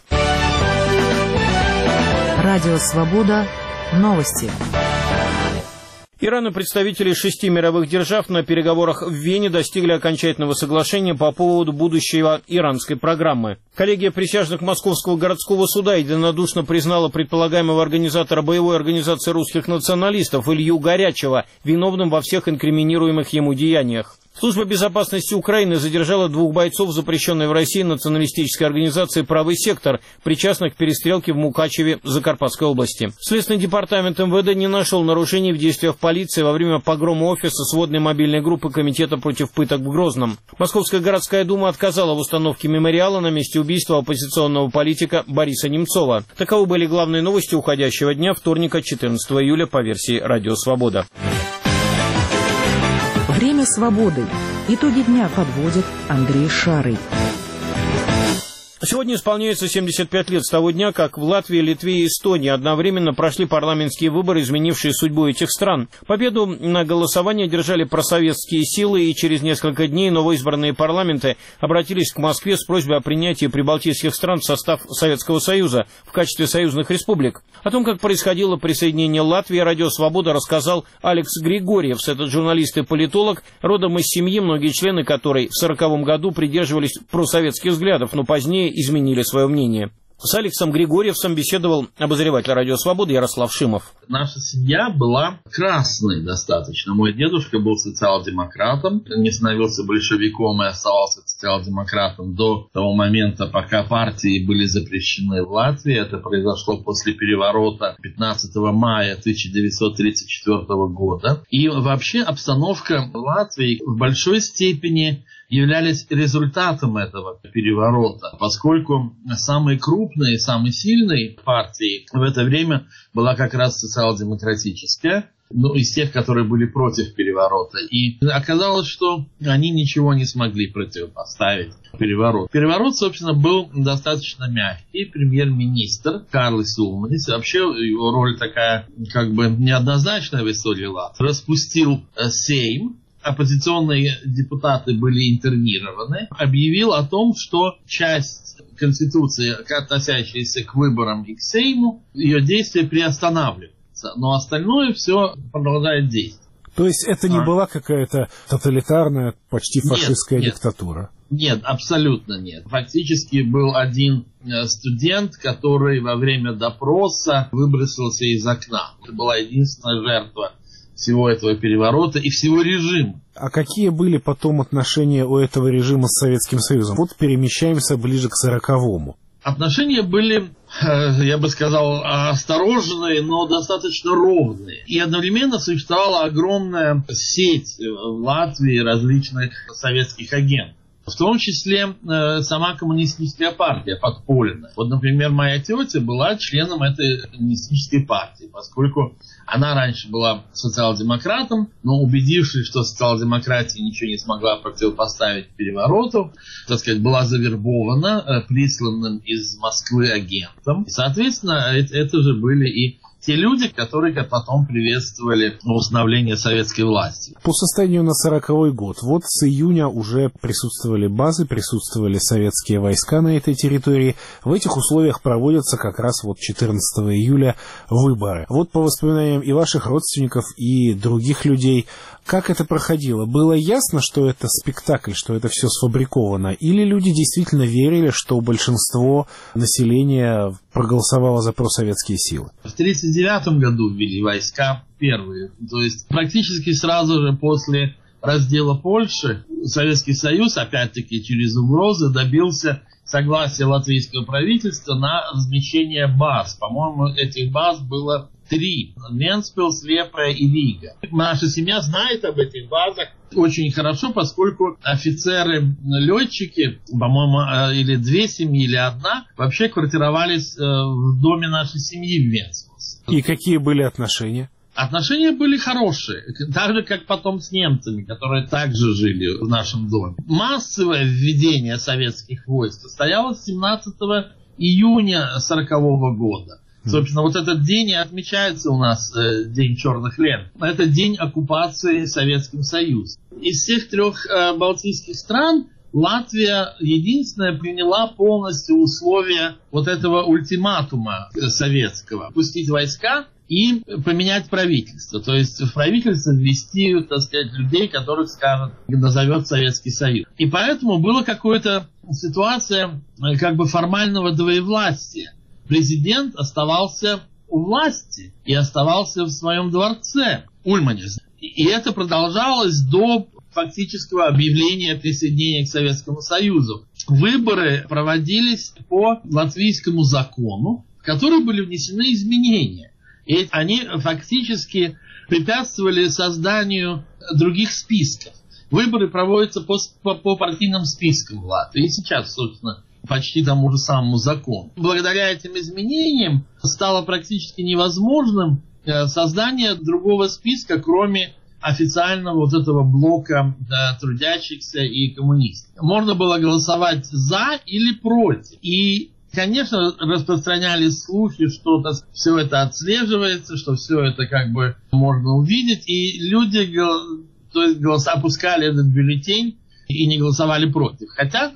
Радио Свобода. Новости. Иран и представители 6 мировых держав на переговорах в Вене достигли окончательного соглашения по поводу будущего иранской программы. Коллегия присяжных Московского городского суда единодушно признала предполагаемого организатора боевой организации русских националистов Илью Горячева виновным во всех инкриминируемых ему деяниях. Служба безопасности Украины задержала 2 бойцов запрещенной в России националистической организации «Правый сектор», причастных к перестрелке в Мукачеве Закарпатской области. Следственный департамент МВД не нашел нарушений в действиях полиции во время погрома офиса сводной мобильной группы Комитета против пыток в Грозном. Московская городская дума отказала в установке мемориала на месте убийства оппозиционного политика Бориса Немцова. Таковы были главные новости уходящего дня, вторника, 14 июля, по версии «Радио Свобода». Время свободы. Итоги дня подводит Андрей Шарый. Сегодня исполняется 75 лет с того дня, как в Латвии, Литве и Эстонии одновременно прошли парламентские выборы, изменившие судьбу этих стран. Победу на голосовании одержали просоветские силы, и через несколько дней новоизбранные парламенты обратились к Москве с просьбой о принятии прибалтийских стран в состав Советского Союза в качестве союзных республик. О том, как происходило присоединение Латвии, Радио Свобода рассказал Алекс Григорьев. Этот журналист и политолог, родом из семьи, многие члены которой в 1940 году придерживались просоветских взглядов, но позднее изменили свое мнение. С Алексом Григорьевцем беседовал обозреватель Радио Свободы Ярослав Шимов. Наша семья была красной достаточно. Мой дедушка был социал-демократом, не становился большевиком и оставался социал-демократом до того момента, пока партии были запрещены в Латвии. Это произошло после переворота 15 мая 1934 года. И вообще обстановка в Латвии в большой степени являлись результатом этого переворота, поскольку самой крупной, самой сильной партией в это время была как раз социал-демократическая, из тех, которые были против переворота. И оказалось, что они ничего не смогли противопоставить перевороту. Переворот, собственно, был достаточно мягкий. Премьер-министр Карлис Улманис, вообще его роль такая как бы неоднозначная в истории Латвии, распустил Сейм. Оппозиционные депутаты были интернированы, объявил о том, что часть Конституции, относящаяся к выборам и к Сейму, ее действие приостанавливается, но остальное все продолжает действовать. То есть это не была какая-то тоталитарная, почти фашистская диктатура? Нет, абсолютно нет. Фактически был один студент, который во время допроса выбросился из окна. Это была единственная жертва всего этого переворота и всего режима. А какие были потом отношения у этого режима с Советским Союзом? Вот перемещаемся ближе к 40-му. Отношения были, я бы сказал, осторожные, но достаточно ровные. И одновременно существовала огромная сеть в Латвии различных советских агентов. В том числе сама коммунистическая партия подпольная. Вот, например, моя тетя была членом этой коммунистической партии, поскольку она раньше была социал-демократом, но убедившись, что социал-демократия ничего не смогла противопоставить перевороту, так сказать, была завербована присланным из Москвы агентом. И, соответственно, это же были и те люди, которые потом приветствовали установление советской власти. По состоянию на 40-й год, вот с июня уже присутствовали базы, присутствовали советские войска на этой территории. В этих условиях проводятся как раз вот 14 июля выборы. Вот по воспоминаниям и ваших родственников, и других людей, как это проходило? Было ясно, что это спектакль, что это все сфабриковано? Или люди действительно верили, что большинство населения проголосовало за просоветские силы? В 1939 году ввели войска первые. То есть практически сразу же после раздела Польши Советский Союз, опять-таки через угрозы, добился согласия латвийского правительства на размещение баз. По-моему, этих баз было 3. Вентспилс, Лепре и Рига. Наша семья знает об этих базах очень хорошо, поскольку офицеры-летчики, по-моему, или 2 семьи, или 1, вообще квартировались в доме нашей семьи в Вентспилсе. И какие были отношения? Отношения были хорошие, так же, как потом с немцами, которые также жили в нашем доме. Массовое введение советских войск состоялось 17 июня 1940 года. Собственно, вот этот день и отмечается у нас, День черных лент. Это день оккупации Советским Союзом. Из всех 3 балтийских стран Латвия единственная приняла полностью условия вот этого ультиматума советского. Пустить войска и поменять правительство. То есть в правительство ввести, так сказать, людей, которых, скажет, назовет Советский Союз. И поэтому была какая-то ситуация как бы формального двоевластия. Президент оставался у власти и оставался в своем дворце Ульманис. И это продолжалось до фактического объявления присоединения к Советскому Союзу. Выборы проводились по латвийскому закону, в который были внесены изменения. И они фактически препятствовали созданию других списков. Выборы проводятся по партийным спискам в Латвии. И сейчас, собственно, почти тому же самому закону. Благодаря этим изменениям стало практически невозможным создание другого списка, кроме официального вот этого блока трудящихся и коммунистов. Можно было голосовать за или против. И, конечно, распространялись слухи, что все это отслеживается, что все это как бы можно увидеть. И люди опускали этот бюллетень и не голосовали против. Хотя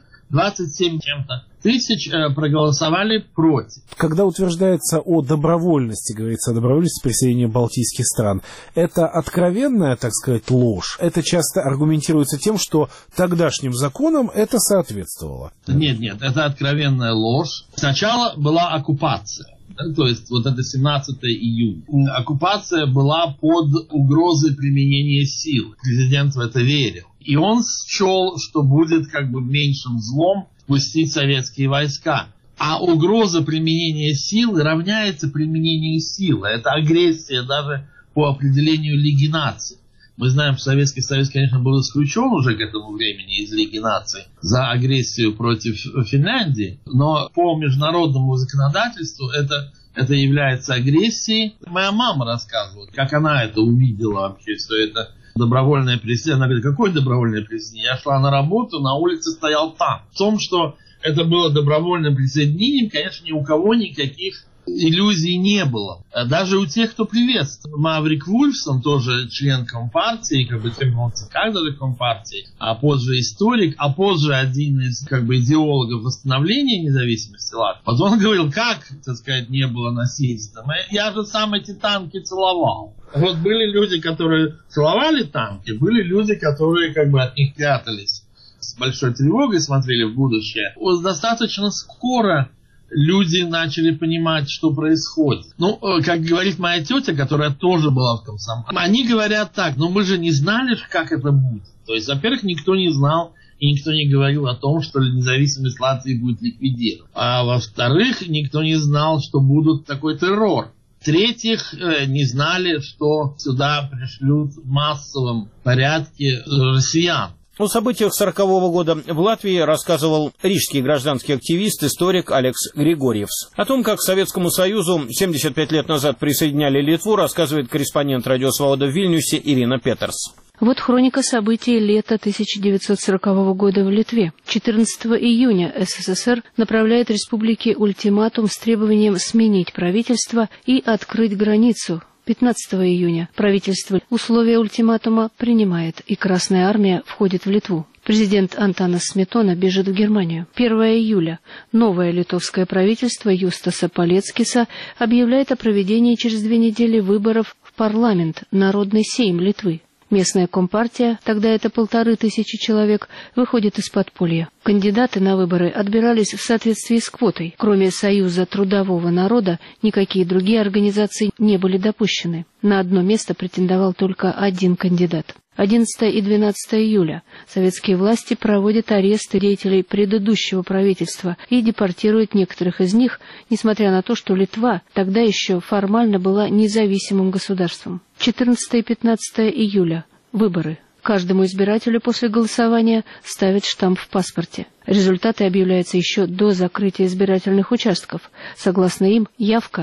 27 чем-то тысяч проголосовали против. Когда утверждается о добровольности, говорится о добровольности присоединения балтийских стран, это откровенная, так сказать, ложь. Это часто аргументируется тем, что тогдашним законам это соответствовало. Нет, это откровенная ложь. Сначала была оккупация. То есть вот это 17 июня. Оккупация была под угрозой применения сил. Президент в это верил. И он счел, что будет как бы меньшим злом пустить советские войска. А угроза применения силы равняется применению силы. Это агрессия даже по определению Лиги наций. Мы знаем, что Советский Союз, конечно, был исключен уже к этому времени из Лиги наций за агрессию против Финляндии, но по международному законодательству это является агрессией. Моя мама рассказывала, как она это увидела вообще, что это добровольное присоединение. Она говорит, какое добровольное присоединение? Я шла на работу, на улице стоял танк. В том, что это было добровольным присоединением, конечно, ни у кого никаких иллюзий не было. Даже у тех, кто приветствовал. Маврик Вульфсон, тоже член Компартии, как бы требовал ЦК даже Компартии, а позже историк, а позже один из как бы идеологов восстановления независимости Латвии. Вот он говорил, как, так сказать, не было насильства. Я же сам эти танки целовал. Вот были люди, которые целовали танки, были люди, которые как бы от них прятались. С большой тревогой смотрели в будущее. Вот достаточно скоро люди начали понимать, что происходит. Ну, как говорит моя тетя, которая тоже была в комсомоле, они говорят так, мы же не знали, как это будет. То есть, во-первых, никто не знал и никто не говорил о том, что независимость Латвии будет ликвидирована. А во-вторых, никто не знал, что будет такой террор. В-третьих, не знали, что сюда пришлют в массовом порядке россиян. О событиях 1940 года в Латвии рассказывал рижский гражданский активист, историк Алекс Григорьевс. О том, как к Советскому Союзу 75 лет назад присоединяли Литву, рассказывает корреспондент «Радио Свобода» в Вильнюсе Ирина Петерс. Вот хроника событий лета 1940 года в Литве. 14 июня СССР направляет республике ультиматум с требованием сменить правительство и открыть границу. 15 июня правительство условия ультиматума принимает, и Красная армия входит в Литву. Президент Антанас Сметона бежит в Германию. 1 июля новое литовское правительство Юстаса Палецкиса объявляет о проведении через 2 недели выборов в парламент, Народный Сейм Литвы. Местная компартия, тогда это 1500 человек, выходит из подполья. Кандидаты на выборы отбирались в соответствии с квотой. Кроме Союза трудового народа, никакие другие организации не были допущены. На одно место претендовал только один кандидат. 11 и 12 июля советские власти проводят аресты деятелей предыдущего правительства и депортируют некоторых из них, несмотря на то, что Литва тогда еще формально была независимым государством. 14 и 15 июля – выборы. Каждому избирателю после голосования ставят штамп в паспорте. Результаты объявляются еще до закрытия избирательных участков. Согласно им, явка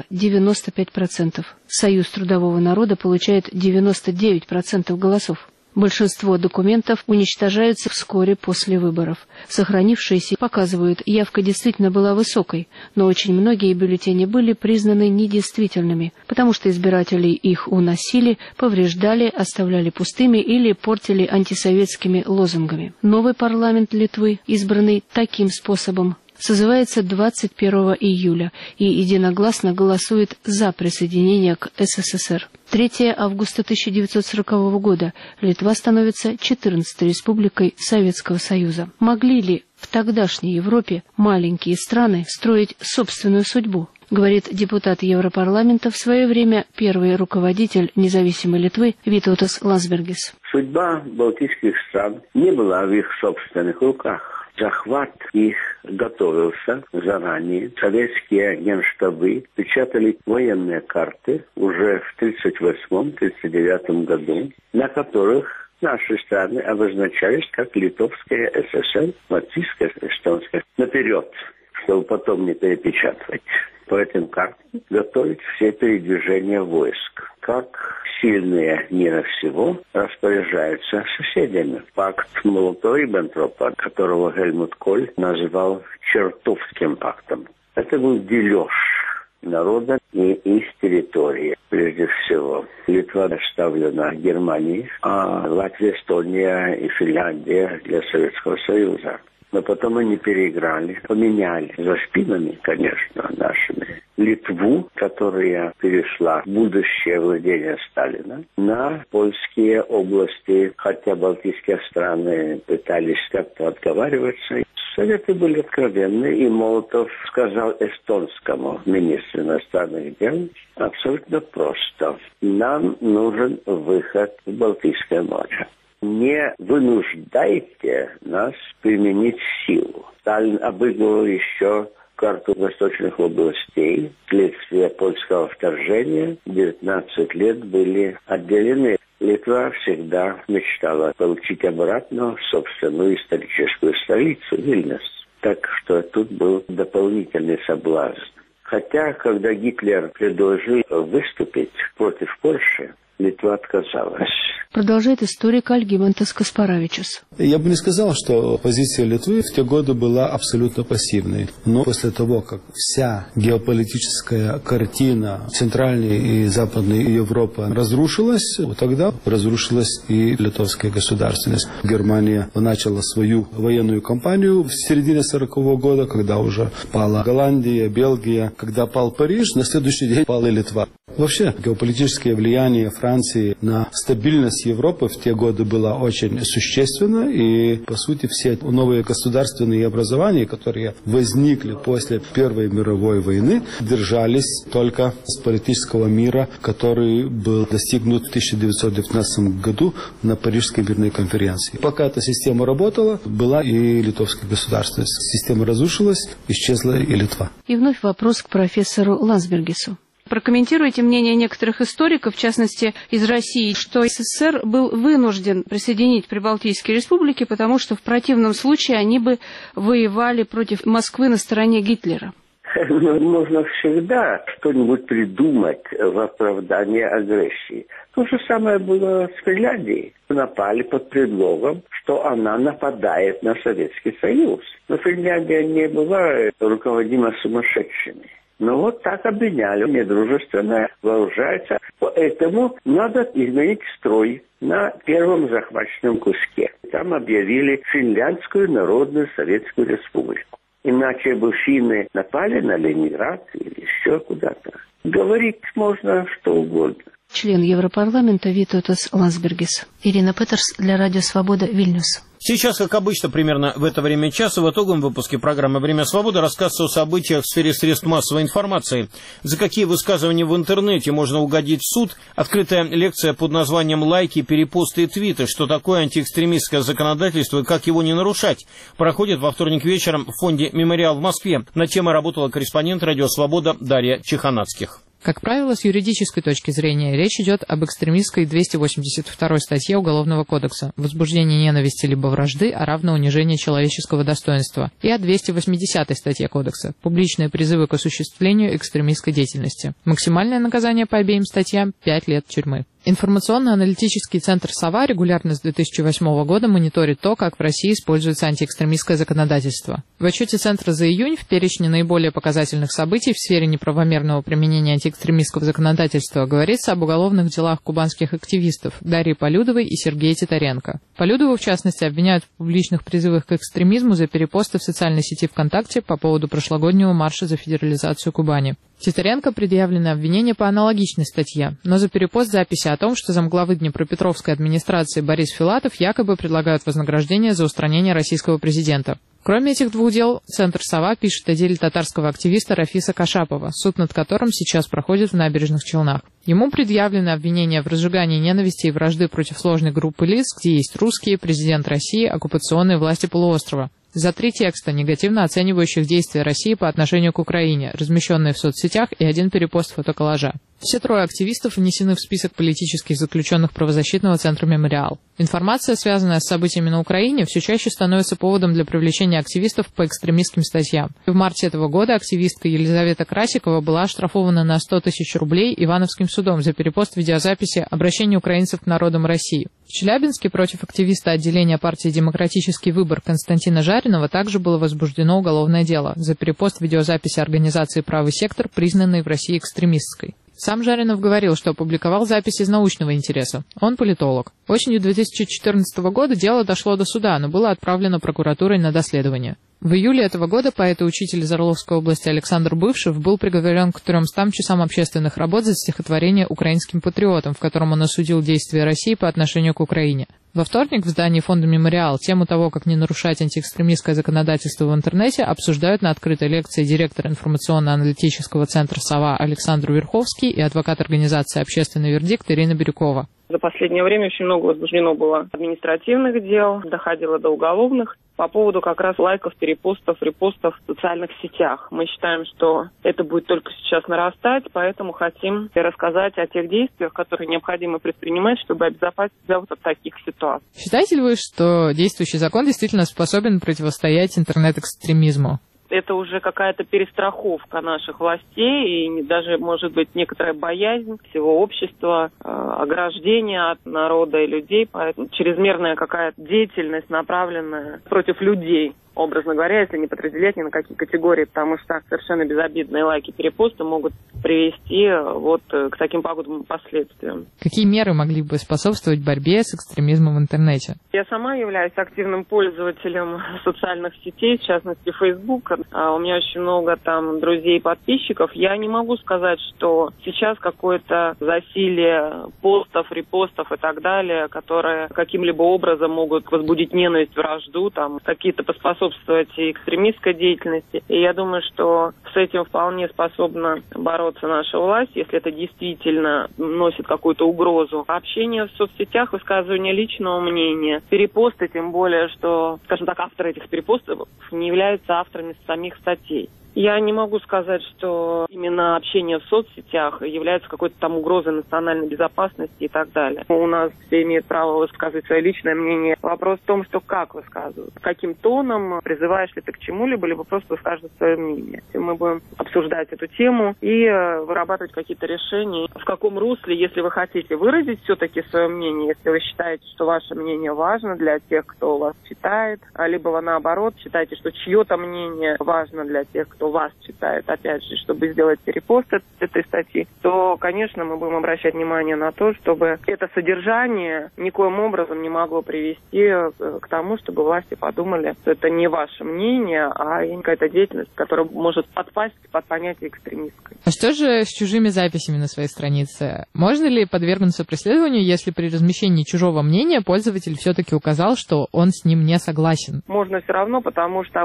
95%. Союз трудового народа получает 99% голосов. Большинство документов уничтожаются вскоре после выборов. Сохранившиеся показывают, явка действительно была высокой, но очень многие бюллетени были признаны недействительными, потому что избиратели их уносили, повреждали, оставляли пустыми или портили антисоветскими лозунгами. Новый парламент Литвы, избранный таким способом, созывается 21 июля и единогласно голосует за присоединение к СССР. 3 августа 1940 года Литва становится 14-й республикой Советского Союза. Могли ли в тогдашней Европе маленькие страны строить собственную судьбу? Говорит депутат Европарламента, в свое время первый руководитель независимой Литвы Витаутас Лансбергис. Судьба балтийских стран не была в их собственных руках. Захват их готовился заранее. Советские генштабы печатали военные карты уже в 1938-1939 году, на которых наши страны обозначались как Литовская ССР, Латвийская, Эстонская, наперед, чтобы потом не перепечатывать. По этим картам готовить все передвижения войск. Как сильные мира всего распоряжаются соседями. Пакт Молотова-Риббентропа, которого Гельмут Коль называл Чертовским пактом. Это был дележ народа и из территории. Прежде всего, Литва оставлена Германии, а Латвия, Эстония и Финляндия для Советского Союза. Но потом они переиграли, поменяли за спинами, конечно, нашими Литву, которая перешла в будущее владение Сталина, на польские области, хотя балтийские страны пытались как-то отговариваться. Советы были откровенны, и Молотов сказал эстонскому министру иностранных дел абсолютно просто: нам нужен выход в Балтийское море. Не вынуждайте нас применить силу. Сталин обыгрывал еще карту восточных областей. Вследствие польского вторжения 19 лет были отделены. Литва всегда мечтала получить обратно собственную историческую столицу Вильнюс. Так что тут был дополнительный соблазн. Хотя, когда Гитлер предложил выступить против Польши, Литва отказалась. Продолжает историк Альгимантас Каспаравичус. Я бы не сказал, что позиция Литвы в те годы была абсолютно пассивной. Но после того, как вся геополитическая картина Центральной и Западной Европы разрушилась, тогда разрушилась и литовская государственность. Германия начала свою военную кампанию в середине 40-го года, когда уже пала Голландия, Бельгия. Когда пал Париж, на следующий день пала и Литва. Вообще, геополитическое влияние Франции на стабильность Европы в те годы было очень существенно, и, по сути, все новые государственные образования, которые возникли после Первой мировой войны, держались только с политического мира, который был достигнут в 1919 году на Парижской мирной конференции. Пока эта система работала, была и литовская государственность. Система разрушилась, исчезла и Литва. И вновь вопрос к профессору Лансбергису. Прокомментируйте мнение некоторых историков, в частности из России, что СССР был вынужден присоединить Прибалтийские республики, потому что в противном случае они бы воевали против Москвы на стороне Гитлера. Можно всегда что-нибудь придумать в оправдание агрессии. То же самое было с Финляндией. Напали под предлогом, что она нападает на Советский Союз. Но Финляндия не была руководима сумасшедшими. Но вот так обвиняли, недружественно вооружается. Поэтому надо изменить строй на первом захваченном куске. Там объявили Финляндскую Народную Советскую Республику. Иначе бы финны напали на Ленинград или еще куда-то. Говорить можно что угодно. Член Европарламента Витаутас Лансбергис. Ирина Петерс для Радио Свобода, Вильнюс. Сейчас, как обычно, примерно в это время часа в итоговом выпуске программы «Время свободы» рассказ о событиях в сфере средств массовой информации. За какие высказывания в интернете можно угодить в суд? Открытая лекция под названием «Лайки, перепосты и твиты. Что такое антиэкстремистское законодательство и как его не нарушать?» проходит во вторник вечером в фонде «Мемориал» в Москве. Над темой работала корреспондент «Радио Свобода» Дарья Чеханацких. Как правило, с юридической точки зрения речь идет об экстремистской 282 статье Уголовного кодекса «Возбуждение ненависти либо вражды, а равно унижение человеческого достоинства» и о 280 статье Кодекса «Публичные призывы к осуществлению экстремистской деятельности». Максимальное наказание по обеим статьям – 5 лет тюрьмы. Информационно-аналитический центр «Сова» регулярно с 2008 года мониторит то, как в России используется антиэкстремистское законодательство. В отчете Центра за июнь в перечне наиболее показательных событий в сфере неправомерного применения антиэкстремистского законодательства говорится об уголовных делах кубанских активистов Дарьи Полюдовой и Сергея Титаренко. Полюдову, в частности, обвиняют в публичных призывах к экстремизму за перепосты в социальной сети ВКонтакте по поводу прошлогоднего марша за федерализацию Кубани. Титаренко предъявлено обвинение по аналогичной статье, но за перепост записи о том, что замглавы Днепропетровской администрации Борис Филатов якобы предлагают вознаграждение за устранение российского президента. Кроме этих двух дел, Центр «Сова» пишет о деле татарского активиста Рафиса Кашапова, суд над которым сейчас проходит в Набережных Челнах. Ему предъявлено обвинение в разжигании ненависти и вражды против сложной группы лиц, где есть русские, президент России, оккупационные власти полуострова. за 3 текста, негативно оценивающих действия России по отношению к Украине, размещенные в соцсетях, и 1 перепост фотоколлажа. Все 3 активистов внесены в список политических заключенных правозащитного центра «Мемориал». Информация, связанная с событиями на Украине, все чаще становится поводом для привлечения активистов по экстремистским статьям. В марте этого года активистка Елизавета Красикова была оштрафована на 100 000 рублей Ивановским судом за перепост видеозаписи обращения украинцев к народам России. В Челябинске против активиста отделения партии «Демократический выбор» Константина Жаринова также было возбуждено уголовное дело за перепост видеозаписи организации «Правый сектор», признанной в России экстремистской. Сам Жаринов говорил, что опубликовал запись из научного интереса. Он политолог. Осенью 2014 года дело дошло до суда, но было отправлено прокуратурой на доследование. В июле этого года поэт и учитель из Орловской области Александр Бывшев был приговорен к 300 часам общественных работ за стихотворение «Украинским патриотам», в котором он осудил действия России по отношению к Украине. Во вторник в здании фонда «Мемориал» тему того, как не нарушать антиэкстремистское законодательство в интернете, обсуждают на открытой лекции директор информационно-аналитического центра «Сова» Александр Верховский и адвокат организации «Общественный вердикт» Ирина Бирюкова. За последнее время очень много возбуждено было административных дел, доходило до уголовных по поводу как раз лайков, перепостов, репостов в социальных сетях. Мы считаем, что это будет только сейчас нарастать, поэтому хотим рассказать о тех действиях, которые необходимо предпринимать, чтобы обезопасить себя вот от таких ситуаций. Считаете ли вы, что действующий закон действительно способен противостоять интернет-экстремизму? Это уже какая-то перестраховка наших властей и даже, может быть, некоторая боязнь всего общества, ограждение от народа и людей, поэтому чрезмерная какая-то деятельность, направленная против людей. Образно говоря, если не подразделять ни на какие категории, потому что совершенно безобидные лайки, перепосты могут привести вот к таким пагубным последствиям. Какие меры могли бы способствовать борьбе с экстремизмом в интернете? Я сама являюсь активным пользователем социальных сетей, в частности Facebook. У меня очень много там друзей и подписчиков. Я не могу сказать, что сейчас какое-то засилие постов, репостов и так далее, которые каким-либо образом могут возбудить ненависть, вражду, там какие-то поспособствовать и экстремистской деятельности. И я думаю, что с этим вполне способна бороться наша власть, если это действительно носит какую-то угрозу. Общение в соцсетях, высказывание личного мнения, перепосты, тем более, что, скажем так, авторы этих перепостов не являются авторами самих статей. Я не могу сказать, что именно общение в соцсетях является какой-то там угрозой национальной безопасности и так далее. У нас все имеют право высказывать свое личное мнение. Вопрос в том, что как высказывают, каким тоном, призываешь ли ты к чему-либо, либо просто высказывать свое мнение. Мы будем обсуждать эту тему и вырабатывать какие-то решения. В каком русле, если вы хотите выразить все-таки свое мнение, если вы считаете, что ваше мнение важно для тех, кто вас читает, либо вы наоборот считаете, что чье-то мнение важно для тех, кто вас читает, опять же, чтобы сделать перепост этой статьи, то, конечно, мы будем обращать внимание на то, чтобы это содержание никоим образом не могло привести к тому, чтобы власти подумали, что это не ваше мнение, а какая-то деятельность, которая может подпасть под понятие экстремистской. А что же с чужими записями на своей странице? Можно ли подвергнуться преследованию, если при размещении чужого мнения пользователь все-таки указал, что он с ним не согласен? Можно все равно, потому что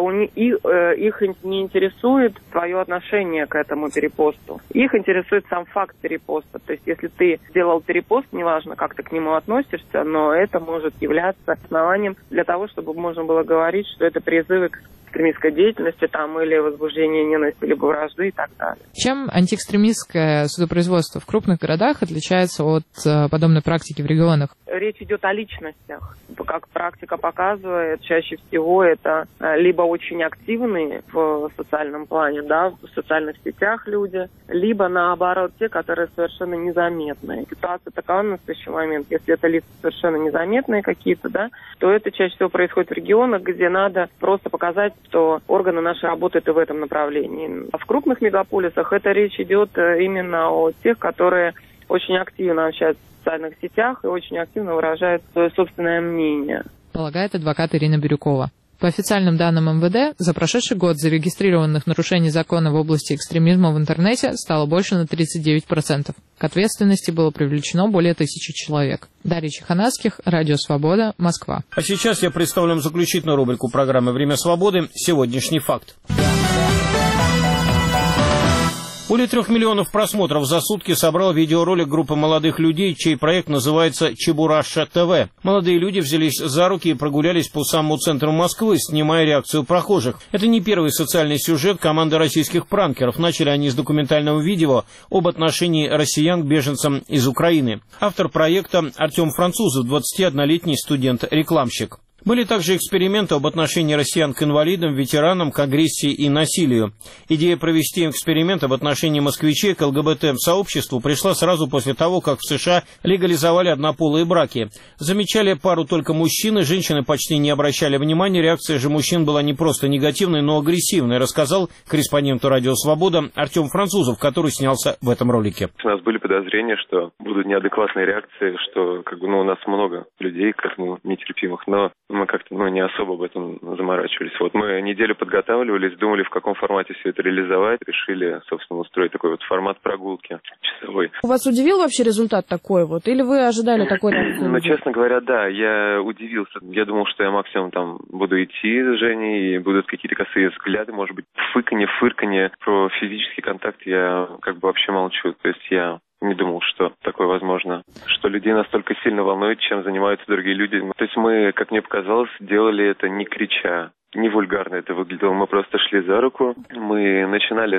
их не интересует твое отношение к этому перепосту. Их интересует сам факт перепоста. То есть, если ты сделал перепост, неважно, как ты к нему относишься, но это может являться основанием для того, чтобы можно было говорить, что это призывы к экстремистской деятельности там, или возбуждение ненависти, либо вражды и так далее. Чем антиэкстремистское судопроизводство в крупных городах отличается от подобной практики в регионах? Речь идет о личностях. Как практика показывает, чаще всего это либо очень активные в социальном плане, да, в социальных сетях люди, либо наоборот те, которые совершенно незаметные. Ситуация такова на настоящий момент. Если это лица совершенно незаметные какие-то, да, то это чаще всего происходит в регионах, где надо просто показать, что органы наши работают и в этом направлении. А в крупных мегаполисах это речь идет именно о тех, которые очень активно общаются в социальных сетях и очень активно выражают свое собственное мнение. Полагает адвокат Ирина Бирюкова. По официальным данным МВД, за прошедший год зарегистрированных нарушений закона в области экстремизма в интернете стало больше на 39%. К ответственности было привлечено более 1000 человек. Дарья Чеханацких, Радио Свобода, Москва. А сейчас я представлю заключительную рубрику программы «Время свободы. Сегодняшний факт». Более 3 миллионов просмотров за сутки собрал видеоролик группы молодых людей, чей проект называется «Чебураша ТВ». Молодые люди взялись за руки и прогулялись по самому центру Москвы, снимая реакцию прохожих. Это не первый социальный сюжет команды российских пранкеров. Начали они с документального видео об отношении россиян к беженцам из Украины. Автор проекта Артем Французов, 21-летний студент-рекламщик. Были также эксперименты об отношении россиян к инвалидам, ветеранам, к агрессии и насилию. Идея провести эксперимент об отношении москвичей к ЛГБТ-сообществу пришла сразу после того, как в США легализовали однополые браки. Замечали пару только мужчины, женщины почти не обращали внимания, реакция же мужчин была не просто негативной, но агрессивной, рассказал корреспонденту «Радио Свобода» Артем Французов, который снялся в этом ролике. У нас были подозрения, что будут неадекватные реакции, что у нас много людей к этому нетерпимых, но мы как-то не особо об этом заморачивались. Мы неделю подготавливались, думали, в каком формате все это реализовать. Решили, собственно, устроить такой формат прогулки часовой. Вас удивил вообще результат такой или вы ожидали такой реакции? Честно говоря, да, я удивился. Я думал, что я максимум буду идти с Женей, и будут какие-то косые взгляды, может быть, фырканье. Про физический контакт я вообще молчу. То есть я не думал, что такое возможно, что людей настолько сильно волнует, чем занимаются другие люди. То есть мы, как мне показалось, делали это не крича, не вульгарно это выглядело. Мы просто шли за руку. Мы начинали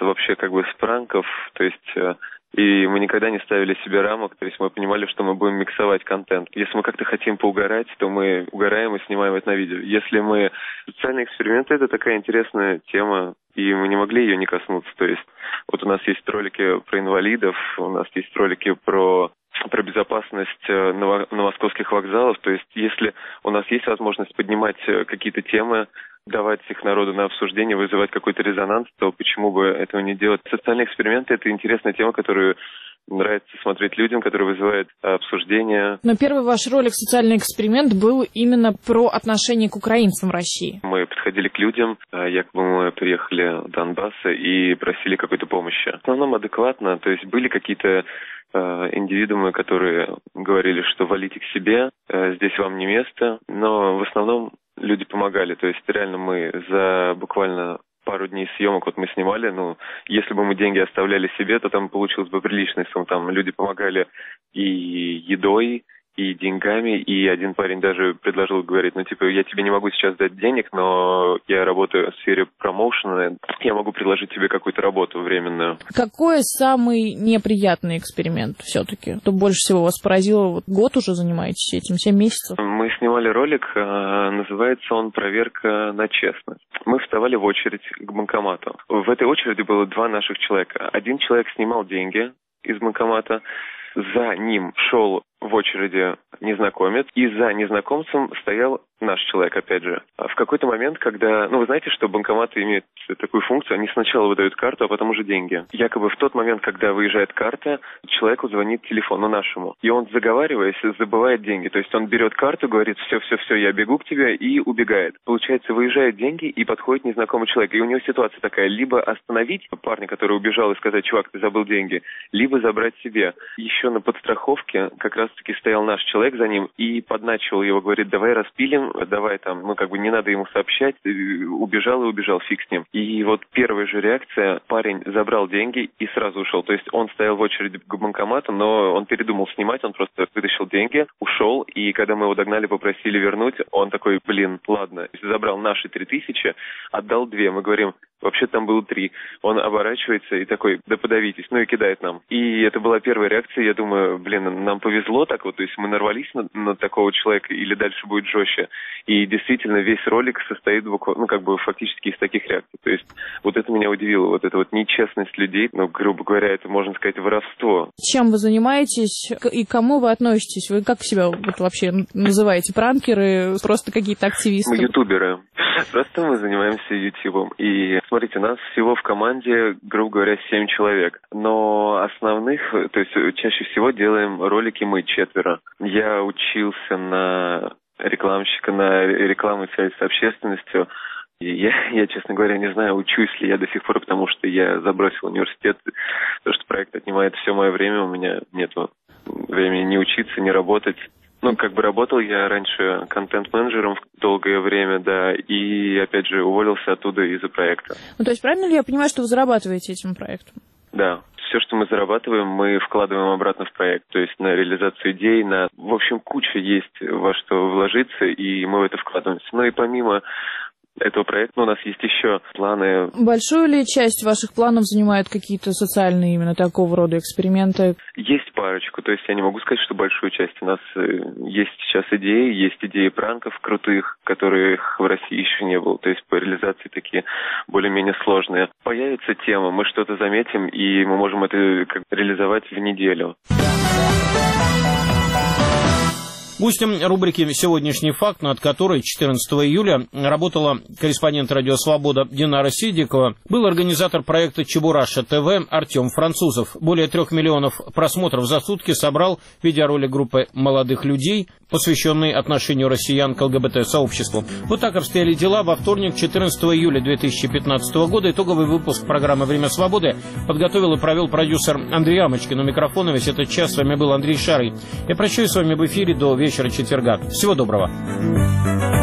с пранков, то есть... И мы никогда не ставили себе рамок, то есть мы понимали, что мы будем миксовать контент. Если мы как-то хотим поугарать, то мы угораем и снимаем это на видео. Если мы... Социальные эксперименты — это такая интересная тема, и мы не могли ее не коснуться. То есть у нас есть ролики про инвалидов, у нас есть ролики про безопасность на московских вокзалах. То есть если у нас есть возможность поднимать какие-то темы, давать их народу на обсуждение, вызывать какой-то резонанс, то почему бы этого не делать? Социальные эксперименты — это интересная тема, которую нравится смотреть людям, которая вызывает обсуждение. Но первый ваш ролик «Социальный эксперимент» был именно про отношение к украинцам в России. Мы подходили к людям, якобы мы приехали в Донбасс и просили какой-то помощи. В основном адекватно, то есть были какие-то индивидуумы, которые говорили, что валите к себе, здесь вам не место, но в основном люди помогали, то есть реально мы за буквально пару дней съемок мы снимали, если бы мы деньги оставляли себе, то там получилось бы приличная сумма, там люди помогали и едой, и деньгами, и один парень даже предложил, говорит, я тебе не могу сейчас дать денег, но я работаю в сфере промоушена, я могу предложить тебе какую-то работу временную. Какой самый неприятный эксперимент все-таки? Что больше всего вас поразило? Год уже занимаетесь этим, 7 месяцев? Мы снимали ролик, называется он «Проверка на честность». Мы вставали в очередь к банкомату. В этой очереди было 2 наших человека. Один человек снимал деньги из банкомата, за ним шел в очереди незнакомец, и за незнакомцем стоял наш человек, опять же. В какой-то момент, когда... вы знаете, что банкоматы имеют такую функцию, они сначала выдают карту, а потом уже деньги. Якобы в тот момент, когда выезжает карта, человеку звонит телефон, нашему. И он, заговариваясь, забывает деньги. То есть он берет карту, говорит, все, я бегу к тебе, и убегает. Получается, выезжают деньги, и подходит незнакомый человек. И у него ситуация такая, либо остановить парня, который убежал, и сказать, чувак, ты забыл деньги, либо забрать себе. Еще на подстраховке как раз-таки стоял наш человек за ним и подначивал его, говорит, давай распилим, давай не надо ему сообщать, убежал, фиг с ним. И первая же реакция, парень забрал деньги и сразу ушел. То есть он стоял в очереди к банкомату, но он передумал снимать, он просто вытащил деньги, ушел, и когда мы его догнали, попросили вернуть, он такой, ладно, забрал наши 3000, отдал 2, мы говорим, вообще там было 3. Он оборачивается и такой, да подавитесь, и кидает нам. И это была первая реакция, я думаю, нам повезло так то есть мы нарвались на такого человека или дальше будет жестче. И действительно весь ролик состоит фактически из таких реакций. То есть это меня удивило, эта нечестность людей, грубо говоря, это можно сказать воровство. Чем вы занимаетесь и к кому вы относитесь? Вы как себя вообще называете? Пранкеры, просто какие-то активисты? Мы ютуберы. Просто мы занимаемся ютубом. И смотрите, нас всего в команде, грубо говоря, 7 человек. Но основных, то есть чаще всего делаем ролики мы 4. Я учился на рекламщика, на рекламу и связь с общественностью. И я, честно говоря, не знаю, учусь ли я до сих пор, потому что я забросил университет, потому что проект отнимает все мое время, у меня нет времени ни учиться, ни работать. Работал я раньше контент-менеджером долгое время, да, и, опять же, уволился оттуда из-за проекта. То есть правильно ли я понимаю, что вы зарабатываете этим проектом? Да. Все, что мы зарабатываем, мы вкладываем обратно в проект. То есть на реализацию идей, в общем, куча есть во что вложиться, и мы в это вкладываемся. Ну и помимо этого проекта у нас есть еще планы. Большую ли часть ваших планов занимают какие-то социальные именно такого рода эксперименты? Есть парочку, то есть я не могу сказать, что большую часть. У нас есть сейчас идеи пранков крутых, которых в России еще не было. То есть по реализации такие более-менее сложные. Появится тема, мы что-то заметим, и мы можем это реализовать в неделю. Гостем рубрики «Сегодняшний факт», над которой 14 июля работала корреспондент «Радио Свобода» Динара Сидикова, был организатор проекта «Чебураша ТВ» Артем Французов. Более 3 миллионов просмотров за сутки собрал видеоролик группы молодых людей, посвященный отношению россиян к ЛГБТ-сообществу. Вот так обстояли дела во вторник, 14 июля 2015 года. Итоговый выпуск программы «Время свободы» подготовил и провел продюсер Андрей Амочкин. У микрофона весь этот час с вами был Андрей Шарый. Я прощаюсь с вами в эфире до вечера четверга. Всего доброго.